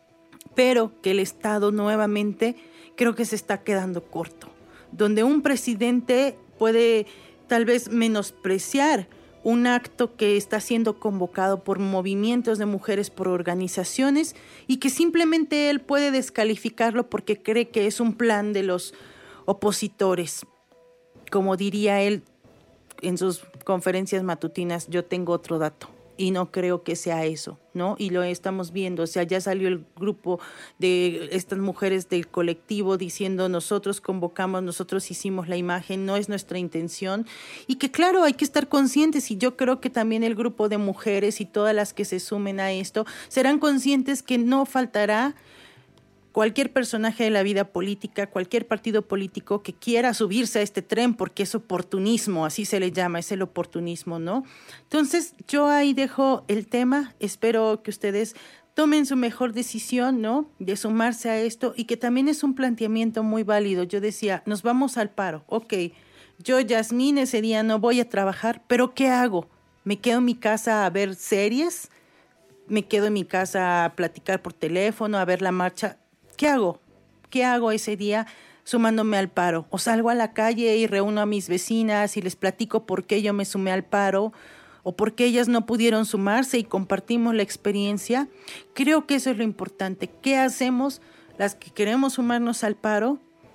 pero que el Estado nuevamente creo que se está quedando corto, donde un presidente puede tal vez menospreciar un acto que está siendo convocado por movimientos de mujeres, por organizaciones, y que simplemente él puede descalificarlo porque cree que es un plan de los opositores. Como diría él en sus conferencias matutinas, yo tengo otro dato, y no creo que sea eso, ¿no? Y lo estamos viendo, o sea, ya salió el grupo de estas mujeres del colectivo diciendo nosotros convocamos, nosotros hicimos la imagen, no es nuestra intención, y que claro, hay que estar conscientes, y yo creo que también el grupo de mujeres y todas las que se sumen a esto serán conscientes que no faltará cualquier personaje de la vida política, cualquier partido político que quiera subirse a este tren, porque es oportunismo, así se le llama, es el oportunismo, ¿no? Entonces, yo ahí dejo el tema, espero que ustedes tomen su mejor decisión, ¿no?, de sumarse a esto, y que también es un planteamiento muy válido. Yo decía, nos vamos al paro, ok, yo, Yasmín, ese día no voy a trabajar, pero ¿qué hago? ¿Me quedo en mi casa a ver series? ¿Me quedo en mi casa a platicar por teléfono, a ver la marcha? ¿Qué hago? ¿Qué hago ese día sumándome al paro? ¿O salgo a la calle y reúno a mis vecinas y les platico por qué yo me sumé al paro o por qué ellas no pudieron sumarse y compartimos la experiencia? Creo que eso es lo importante. ¿Qué hacemos las que queremos sumarnos al paro,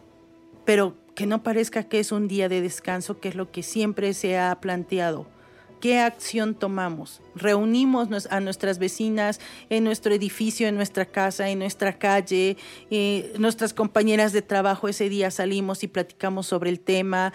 pero que no parezca que es un día de descanso, que es lo que siempre se ha planteado? ¿Qué acción tomamos? Reunimos a nuestras vecinas en nuestro edificio, en nuestra casa, en nuestra calle, eh, nuestras compañeras de trabajo, ese día salimos y platicamos sobre el tema.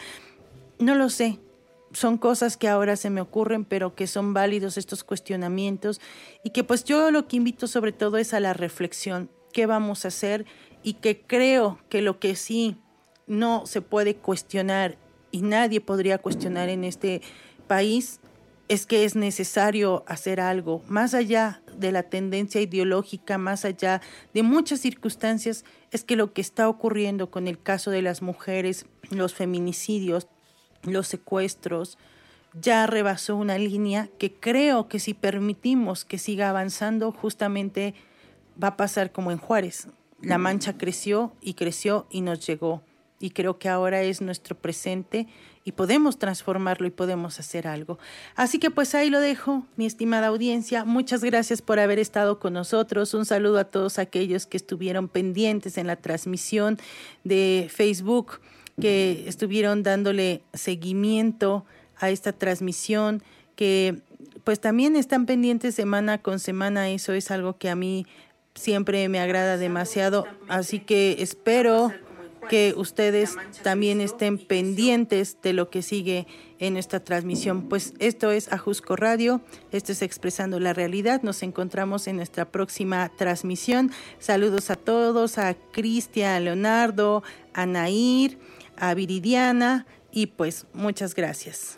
No lo sé, son cosas que ahora se me ocurren, pero que son válidos estos cuestionamientos, y que pues yo lo que invito sobre todo es a la reflexión. ¿Qué vamos a hacer? Y que creo que lo que sí no se puede cuestionar y nadie podría cuestionar en este país es que es necesario hacer algo, más allá de la tendencia ideológica, más allá de muchas circunstancias, es que lo que está ocurriendo con el caso de las mujeres, los feminicidios, los secuestros, ya rebasó una línea que creo que si permitimos que siga avanzando, justamente va a pasar como en Juárez. La mancha creció y creció y nos llegó. Y creo que ahora es nuestro presente y podemos transformarlo y podemos hacer algo. Así que pues ahí lo dejo, mi estimada audiencia. Muchas gracias por haber estado con nosotros. Un saludo a todos aquellos que estuvieron pendientes en la transmisión de Facebook, que estuvieron dándole seguimiento a esta transmisión, que pues también están pendientes semana con semana. Eso es algo que a mí siempre me agrada demasiado. Así que espero que ustedes también estén pendientes de lo que sigue en esta transmisión. Pues esto es Ajusco Radio, esto es Expresando la Realidad. Nos encontramos en nuestra próxima transmisión. Saludos a todos, a Cristian, a Leonardo, a Nair, a Viridiana, y pues muchas gracias.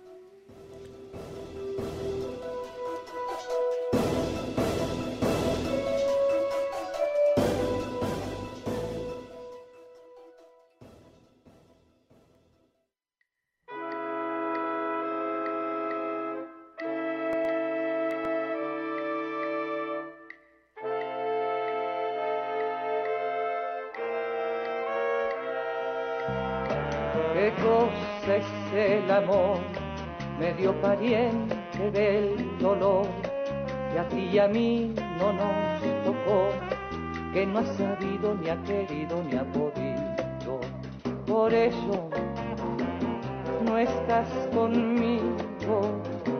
¿Qué cosa es el amor? Medio pariente del dolor, que a ti y a mí no nos tocó, que no ha sabido, ni ha querido, ni ha podido. Por eso no estás conmigo,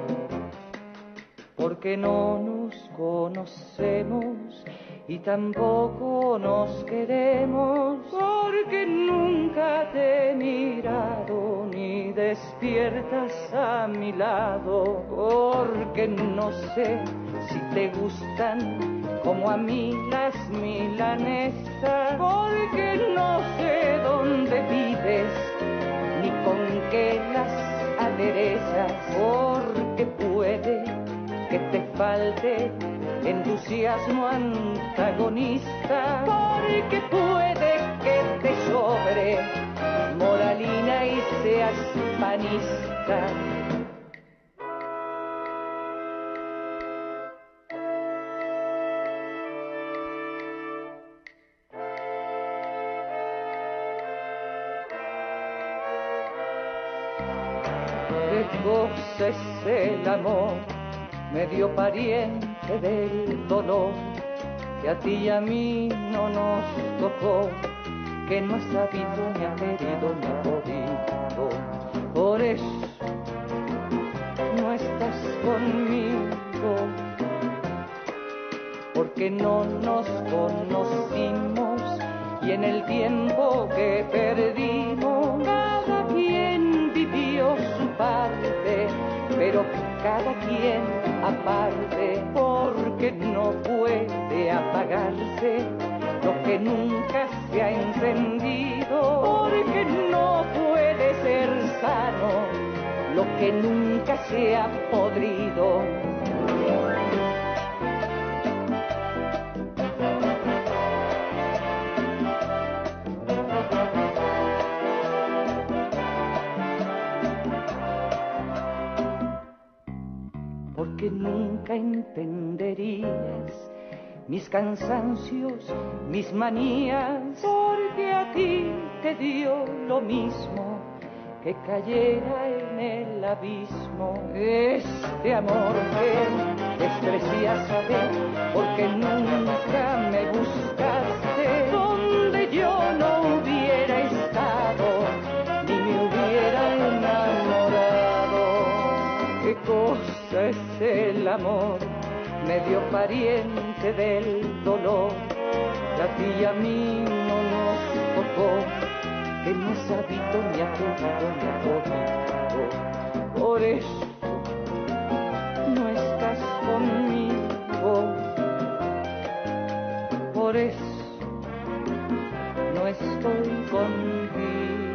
porque no nos conocemos y tampoco nos queremos, porque nunca te he mirado ni despiertas a mi lado, porque no sé si te gustan como a mí las milanesas, porque no sé dónde vives ni con qué las aderezas, porque puede que te falte entusiasmo antagonista, porque puede que te sobre moralina y seas panista. ¿Qué cosa es el amor? Medio pariente del dolor, que a ti y a mí no nos tocó, que no ha sabido, ni ha querido, ni ha podido. Por eso no estás conmigo, porque no nos conocimos, y en el tiempo que perdimos cada quien vivió su parte, pero cada quien aparte, porque no puede apagarse lo que nunca se ha encendido, porque no puede ser sano lo que nunca se ha podrido. Porque nunca entenderías mis cansancios, mis manías, porque a ti te dio lo mismo que cayera en el abismo. Este amor que desprecias saber, porque nunca me buscaste donde yo no hubiera estado, ni me hubiera enamorado. ¿Qué cosa es el amor? Medio pariente del dolor, que a ti y a mí no nos tocó, que no ha sabido, ni ha querido, ni ha podido. Por eso no estás conmigo, por eso no estoy contigo.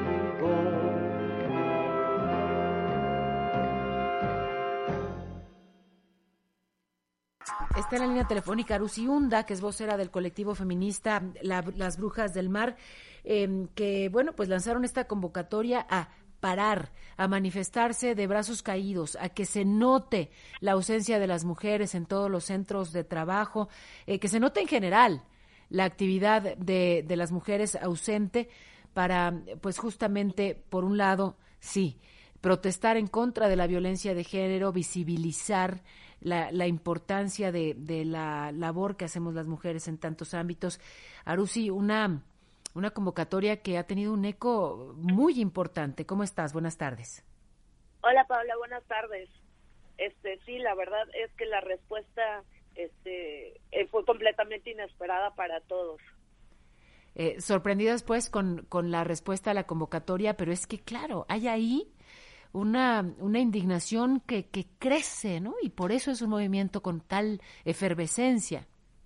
Está en la línea telefónica Arusi Hunda, que es vocera del colectivo feminista La, Las Brujas del Mar, eh, que, bueno, pues lanzaron esta convocatoria a parar, a manifestarse de brazos caídos, a que se note la ausencia de las mujeres en todos los centros de trabajo, eh, que se note en general la actividad de, de las mujeres ausente para, pues justamente, por un lado, sí, protestar en contra de la violencia de género, visibilizar la, la importancia de, de la labor que hacemos las mujeres en tantos ámbitos. Arusi, una... Una convocatoria que ha tenido un eco muy importante. ¿Cómo estás? Buenas tardes. Hola, Paula, buenas tardes. Este, sí, la verdad es que la respuesta este, fue completamente inesperada para todos. Eh, sorprendidas, pues, con, con la respuesta a la convocatoria, pero es que, claro, hay ahí una, una indignación que, que crece, ¿no? Y por eso es un movimiento con tal efervescencia.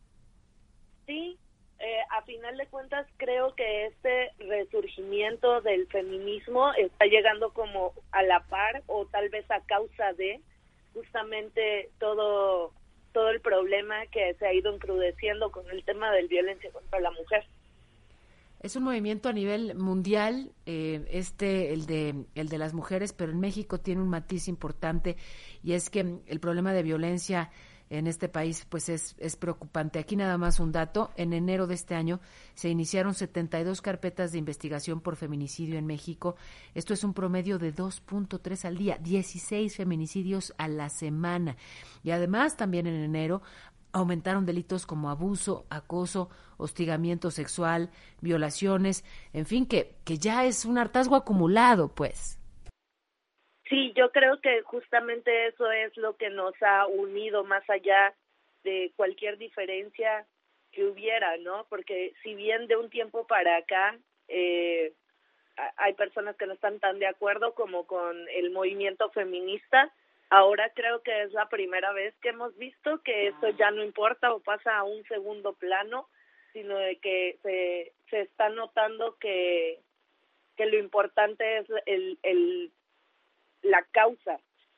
Sí. Eh, a final de cuentas, creo que este resurgimiento del feminismo está llegando como a la par o tal vez a causa de justamente todo, todo el problema que se ha ido encrudeciendo con el tema de la violencia contra la mujer. Es un movimiento a nivel mundial, eh, este, el de, el de las mujeres, pero en México tiene un matiz importante y es que el problema de violencia en este país pues es, es preocupante. Aquí nada más un dato, en enero de este año se iniciaron setenta y dos carpetas de investigación por feminicidio en México. Esto es un promedio de dos punto tres al día, dieciséis feminicidios a la semana. Y además también en enero aumentaron delitos como abuso, acoso, hostigamiento sexual, violaciones, en fin, que, que ya es un hartazgo acumulado, pues. Sí, yo creo que justamente eso es lo que nos ha unido más allá de cualquier diferencia que hubiera, ¿no? Porque si bien de un tiempo para acá eh, hay personas que no están tan de acuerdo como con el movimiento feminista, ahora creo que es la primera vez que hemos visto que eso ya no importa o pasa a un segundo plano, sino de que se, se está notando que, que lo importante es el... el la causa.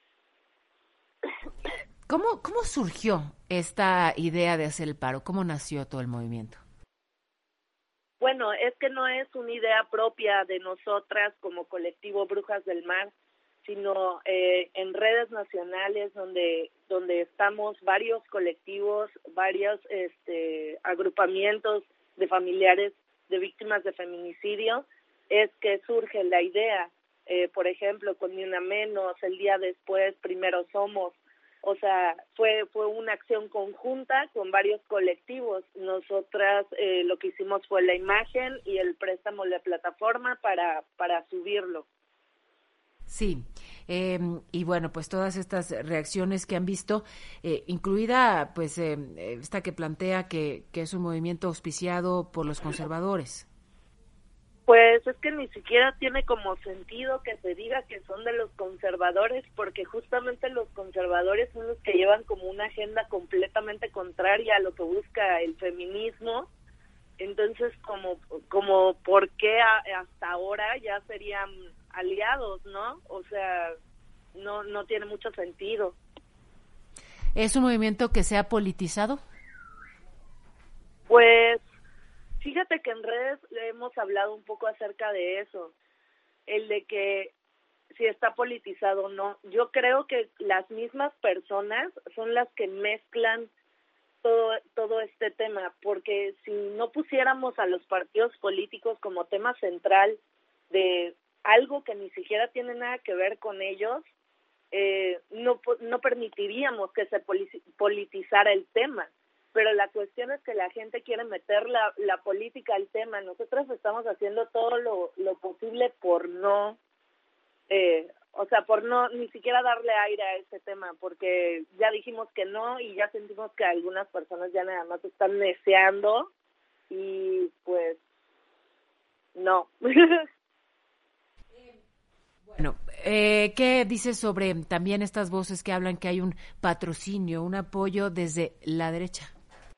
¿Cómo, ¿Cómo surgió esta idea de hacer el paro? ¿Cómo nació todo el movimiento? Bueno, es que no es una idea propia de nosotras como colectivo Brujas del Mar, sino eh, en redes nacionales donde donde estamos varios colectivos, varios este, agrupamientos de familiares de víctimas de feminicidio, es que surge la idea. Eh, por ejemplo, con Ni Una Menos, el día después, Primero Somos, o sea, fue fue una acción conjunta con varios colectivos. Nosotras eh, lo que hicimos fue la imagen y el préstamo de la plataforma para, para subirlo. Sí, eh, y bueno, pues todas estas reacciones que han visto, eh, incluida pues eh, esta que plantea que, que es un movimiento auspiciado por los conservadores. Pues es que ni siquiera tiene como sentido que se diga que son de los conservadores, porque justamente los conservadores son los que llevan como una agenda completamente contraria a lo que busca el feminismo. Entonces, como como ¿por qué a, hasta ahora ya serían aliados, no? O sea, no no tiene mucho sentido. ¿Es un movimiento que se ha politizado? Pues fíjate que en redes hemos hablado un poco acerca de eso, el de que si está politizado o no. Yo creo que las mismas personas son las que mezclan todo, todo este tema, porque si no pusiéramos a los partidos políticos como tema central de algo que ni siquiera tiene nada que ver con ellos, eh, no, no permitiríamos que se politizara el tema. Pero la cuestión es que la gente quiere meter la, la política al tema. Nosotros estamos haciendo todo lo, lo posible por no, eh, o sea, por no ni siquiera darle aire a ese tema, porque ya dijimos que no y ya sentimos que algunas personas ya nada más están neceando y pues no. Bueno, eh, ¿qué dices sobre también estas voces que hablan que hay un patrocinio, un apoyo desde la derecha?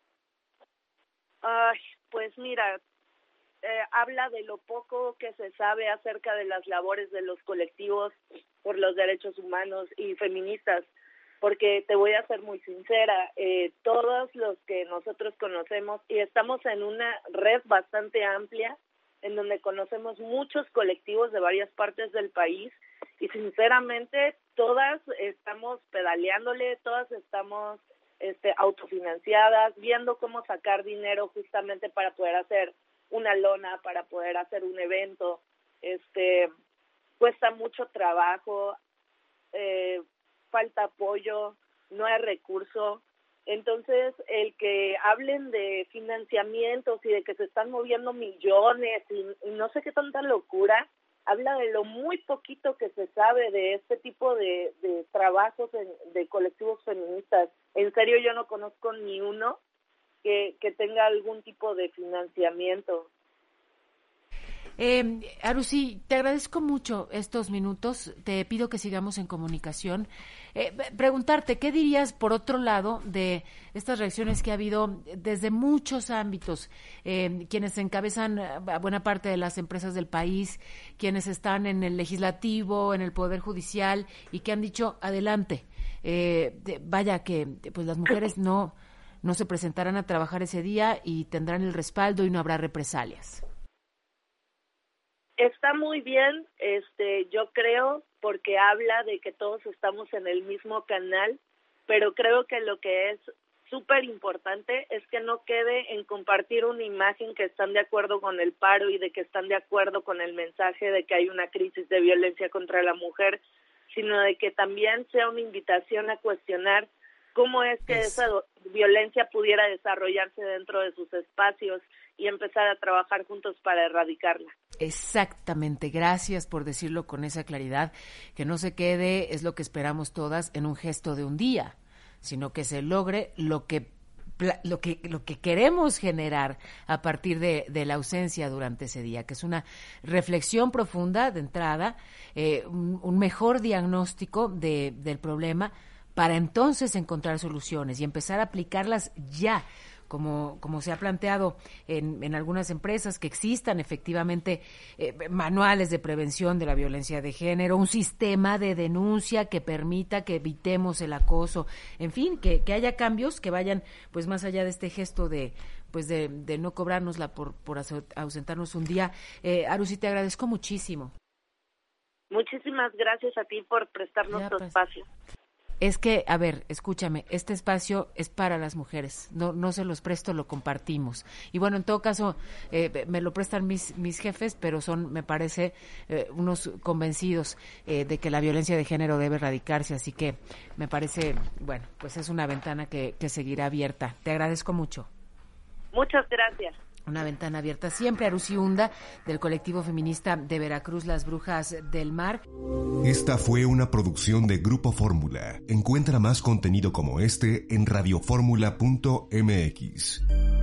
Ay, pues mira, eh, habla de lo poco que se sabe acerca de las labores de los colectivos por los derechos humanos y feministas, porque te voy a ser muy sincera, eh, todos los que nosotros conocemos, y estamos en una red bastante amplia, en donde conocemos muchos colectivos de varias partes del país y sinceramente todas estamos pedaleándole, todas estamos este, autofinanciadas, viendo cómo sacar dinero justamente para poder hacer una lona, para poder hacer un evento. Este, cuesta mucho trabajo, eh, falta apoyo, no hay recurso. Entonces, el que hablen de financiamientos y de que se están moviendo millones y, y no sé qué tanta locura, habla de lo muy poquito que se sabe de este tipo de, de trabajos en, de colectivos feministas. En serio, yo no conozco ni uno que, que tenga algún tipo de financiamiento. Eh, Arusi, te agradezco mucho estos minutos, te pido que sigamos en comunicación. Eh, preguntarte, ¿qué dirías por otro lado de estas reacciones que ha habido desde muchos ámbitos? Eh, quienes encabezan a buena parte de las empresas del país, quienes están en el legislativo, en el Poder Judicial y que han dicho adelante, eh, de, vaya que pues las mujeres no, no se presentarán a trabajar ese día y tendrán el respaldo y no habrá represalias. Está muy bien, este, yo creo, porque habla de que todos estamos en el mismo canal, pero creo que lo que es súper importante es que no quede en compartir una imagen que están de acuerdo con el paro y de que están de acuerdo con el mensaje de que hay una crisis de violencia contra la mujer, sino de que también sea una invitación a cuestionar cómo es que es. esa violencia pudiera desarrollarse dentro de sus espacios y empezar a trabajar juntos para erradicarla. Exactamente, gracias por decirlo con esa claridad, que no se quede, es lo que esperamos todas, en un gesto de un día, sino que se logre lo que lo que lo que queremos generar a partir de, de la ausencia durante ese día, que es una reflexión profunda de entrada, eh, un, un mejor diagnóstico de, del problema, para entonces encontrar soluciones y empezar a aplicarlas ya, como, como se ha planteado en, en algunas empresas, que existan efectivamente eh, manuales de prevención de la violencia de género, un sistema de denuncia que permita que evitemos el acoso, en fin, que, que haya cambios que vayan pues más allá de este gesto de pues de, de no cobrárnosla por, por ausentarnos un día. Eh, Arusi, te agradezco muchísimo. Muchísimas gracias a ti por prestarnos ya, tu pues. espacio. Es que, a ver, escúchame, este espacio es para las mujeres, no no se los presto, lo compartimos. Y bueno, en todo caso, eh, me lo prestan mis mis jefes, pero son, me parece, eh, unos convencidos eh, de que la violencia de género debe erradicarse, así que me parece, bueno, pues es una ventana que, que seguirá abierta. Te agradezco mucho. Muchas gracias. Una ventana abierta siempre. Arusi Unda, del colectivo feminista de Veracruz, Las Brujas del Mar. Esta fue una producción de Grupo Fórmula. Encuentra más contenido como este en radioformula punto m x.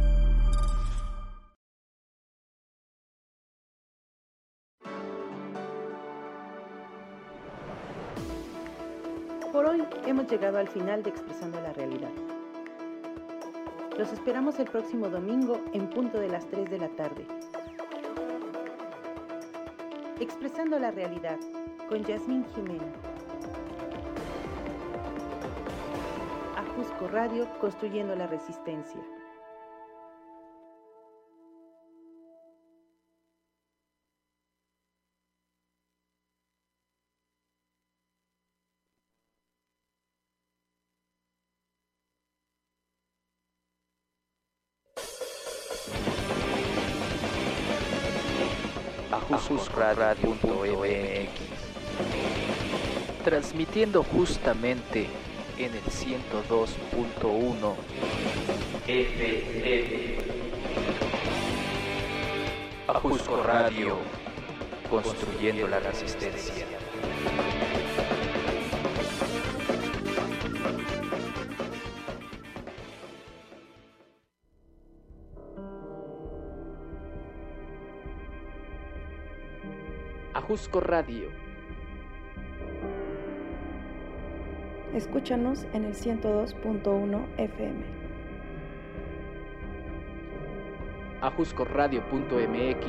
Por hoy hemos llegado al final de Expresando la Realidad. Los esperamos el próximo domingo en punto de las tres de la tarde. Expresando la Realidad con Yasmín Jimena. Ajusco Radio, construyendo la resistencia. ajusco radio punto m x, transmitiendo justamente en el ciento dos punto uno F M. Ajusco Radio, construyendo la resistencia. Ajusco Radio. Escúchanos en el ciento dos punto uno F M. ajusco radio punto m x.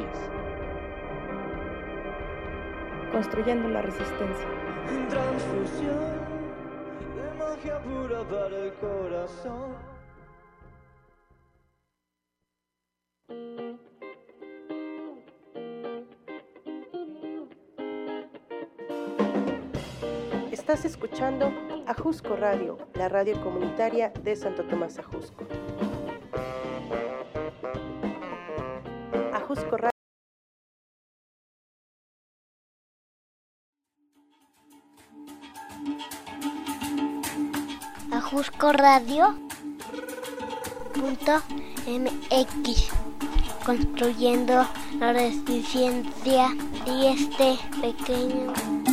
Construyendo la resistencia. Transfusión de magia pura para el corazón. Estás escuchando Ajusco Radio, la radio comunitaria de Santo Tomás Ajusco. Ajusco Radio. Ajusco Radio punto M X, construyendo la resistencia y este pequeño